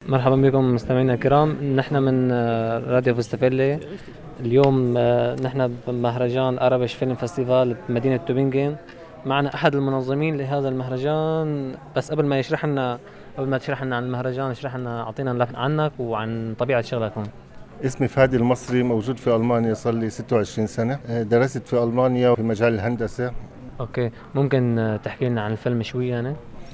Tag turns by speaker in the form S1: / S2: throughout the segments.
S1: مرحبا بكم مستمعينا الكرام. نحن من راديو فيستافيلي. اليوم نحن بمهرجان أرابش فيلم فestival بمدينة توبنجين. معنا أحد المنظمين لهذا المهرجان. بس قبل ما تشرح لنا عن المهرجان، اشرح لنا، أعطينا نبذة عنك وعن طبيعة شغلك هون.
S2: اسمي فادي المصري، موجود في ألمانيا صار لي 26 سنة. درست في ألمانيا في مجال الهندسة.
S1: أوكي، ممكن تحكي لنا عن الفيلم شوي يعني؟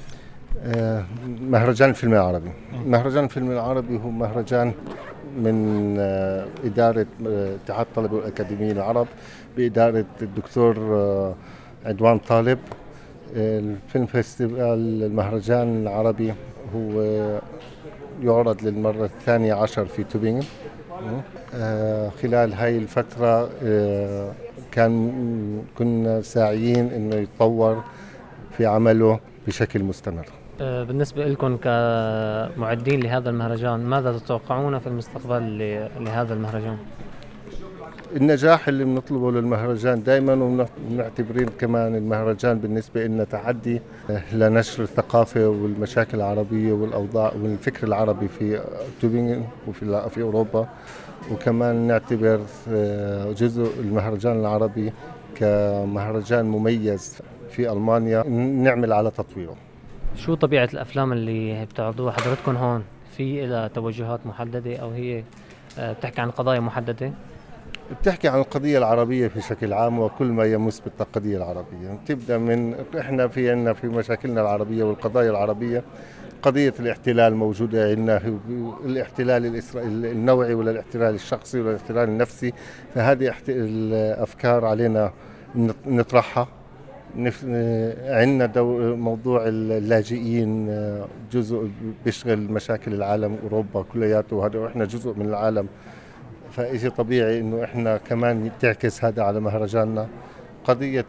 S2: مهرجان الفيلم العربي. مهرجان الفيلم العربي هو مهرجان من إدارة اتحاد الطلبة والأكاديميين العرب بإدارة الدكتور عدوان طالب. الفيلم فيستيفال المهرجان العربي هو يعرض للمرة الثانية عشر في توبينغن. خلال هاي الفترة كنا ساعيين انه يتطور في عمله بشكل مستمر.
S1: بالنسبة لكم كمعدين لهذا المهرجان، ماذا تتوقعون في المستقبل لهذا المهرجان؟
S2: النجاح اللي بنطلبه للمهرجان دائما، وبنعتبرين كمان المهرجان بالنسبة لنا تحدي لنشر الثقافة والمشاكل العربية والأوضاع والفكر العربي في توبينغن وفي أوروبا. وكمان نعتبر جزء المهرجان العربي كمهرجان مميز في ألمانيا نعمل على تطويره.
S1: شو طبيعة الأفلام اللي بتعرضوها حضرتكم هون؟ في إلى توجهات محددة أو هي بتحكي عن قضايا محددة؟
S2: بتحكي عن القضية العربية بشكل عام وكل ما يمس بالقضية العربية. تبدأ من احنا في مشاكلنا العربية والقضايا العربية. قضية الاحتلال موجودة عندنا، الاحتلال الإسرائيلي النوعي ولا الاحتلال الشخصي ولا الاحتلال النفسي. فهذه الأفكار علينا نطرحها. عندنا موضوع اللاجئين جزء بيشغل مشاكل العالم، أوروبا كلياته، وهذا وإحنا جزء من العالم. فإشي طبيعي إنه إحنا كمان تعكس هذا على مهرجاننا. قضية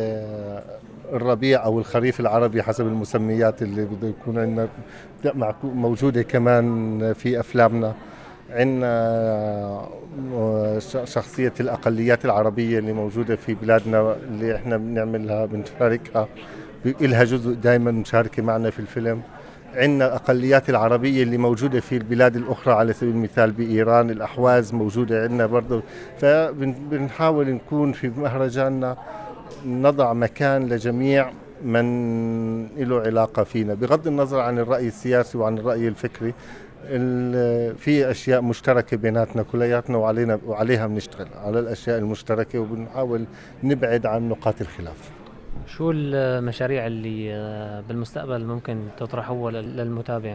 S2: الربيع أو الخريف العربي حسب المسميات اللي بده يكون عندنا موجودة كمان في أفلامنا. عندنا شخصية الأقليات العربية اللي موجودة في بلادنا اللي إحنا بنعملها بنشاركها، إلها جزء دائما مشاركة معنا في الفيلم. عندنا الأقليات العربية اللي موجودة في البلاد الأخرى، على سبيل المثال بإيران الأحواز موجودة عندنا برضو. فبنحاول نكون في مهرجاننا نضع مكان لجميع من له علاقة فينا، بغض النظر عن الرأي السياسي وعن الرأي الفكري. في أشياء مشتركة بيناتنا كلياتنا، وعليها بنشتغل على الأشياء المشتركة وبنحاول نبعد عن نقاط الخلاف.
S1: شو المشاريع اللي بالمستقبل ممكن تطرحوها للمتابع؟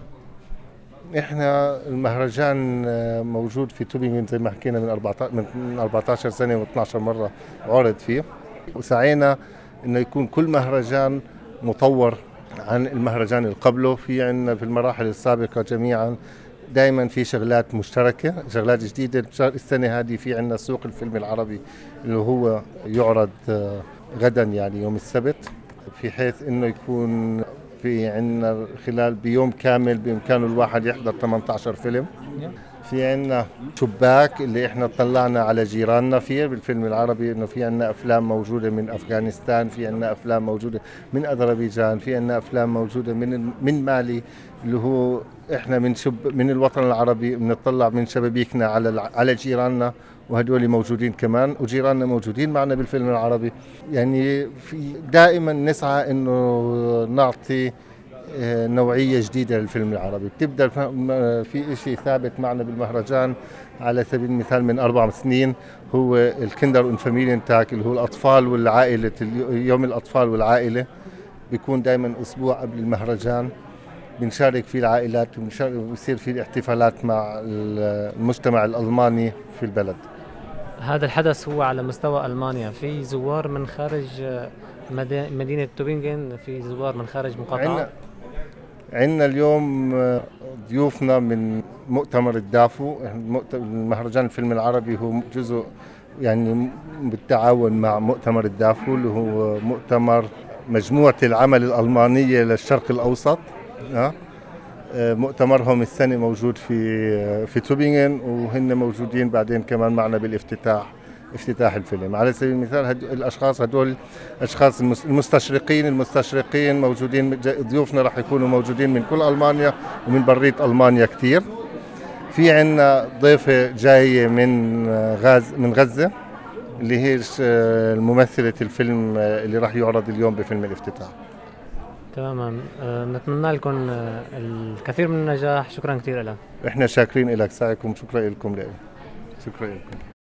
S2: احنا المهرجان موجود في توبينغن زي ما حكينا من 14 سنة و12 مرة عرض فيه، وسعينا انه يكون كل مهرجان مطور عن المهرجان اللي قبله. في عندنا في المراحل السابقة جميعا دائما في شغلات مشتركة، شغلات جديدة. السنة هذه في عندنا سوق الفيلم العربي اللي هو يعرض غدا يعني يوم السبت، في حيث انه يكون في عندنا خلال بيوم كامل بإمكانه الواحد يحضر 18 فيلم. في عندنا شباك اللي احنا طلعنا على جيراننا فيه بالفيلم العربي، انه في عندنا افلام موجودة من افغانستان، في عندنا افلام موجودة من اذربيجان، في عندنا افلام موجودة من مالي، اللي هو احنا من الوطن العربي بنطلع من شبابيكنا على جيراننا، وهدول موجودين كمان، وجيراننا موجودين معنا بالفيلم العربي. يعني دائما نسعى انه نعطي نوعية جديدة للفيلم العربي. بتبدأ في شيء ثابت معنا بالمهرجان على سبيل المثال من 4 سنين، هو الكندر والفاميليان تاك، اللي هو الأطفال والعائلة. يوم الأطفال والعائلة بيكون دائما أسبوع قبل المهرجان، بنشارك فيه العائلات وبصير فيه احتفالات مع المجتمع الألماني في البلد.
S1: هذا الحدث هو على مستوى ألمانيا، في زوار من خارج مدينة توبينغن، في زوار من خارج مقاطعات.
S2: عندنا اليوم ضيوفنا من مؤتمر الدافو. المهرجان الفيلم العربي هو جزء يعني بالتعاون مع مؤتمر الدافو، اللي هو مؤتمر مجموعة العمل الألمانية للشرق الأوسط. مؤتمرهم السنة موجود في توبينغن، وهن موجودين بعدين كمان معنا بالافتتاح افتتاح الفيلم. على سبيل المثال الاشخاص هدول اشخاص المستشرقين موجودين، ضيوفنا راح يكونوا موجودين من كل المانيا ومن برية المانيا كثير. في عندنا ضيفة جاية من غزة اللي هي ممثلة الفيلم اللي راح يعرض اليوم بفيلم الافتتاح.
S1: تماما. نتمنى لكم الكثير من النجاح. شكرا كثير لك.
S2: احنا شاكرين لك سعيكم. شكرا لكم. شكرا لكم.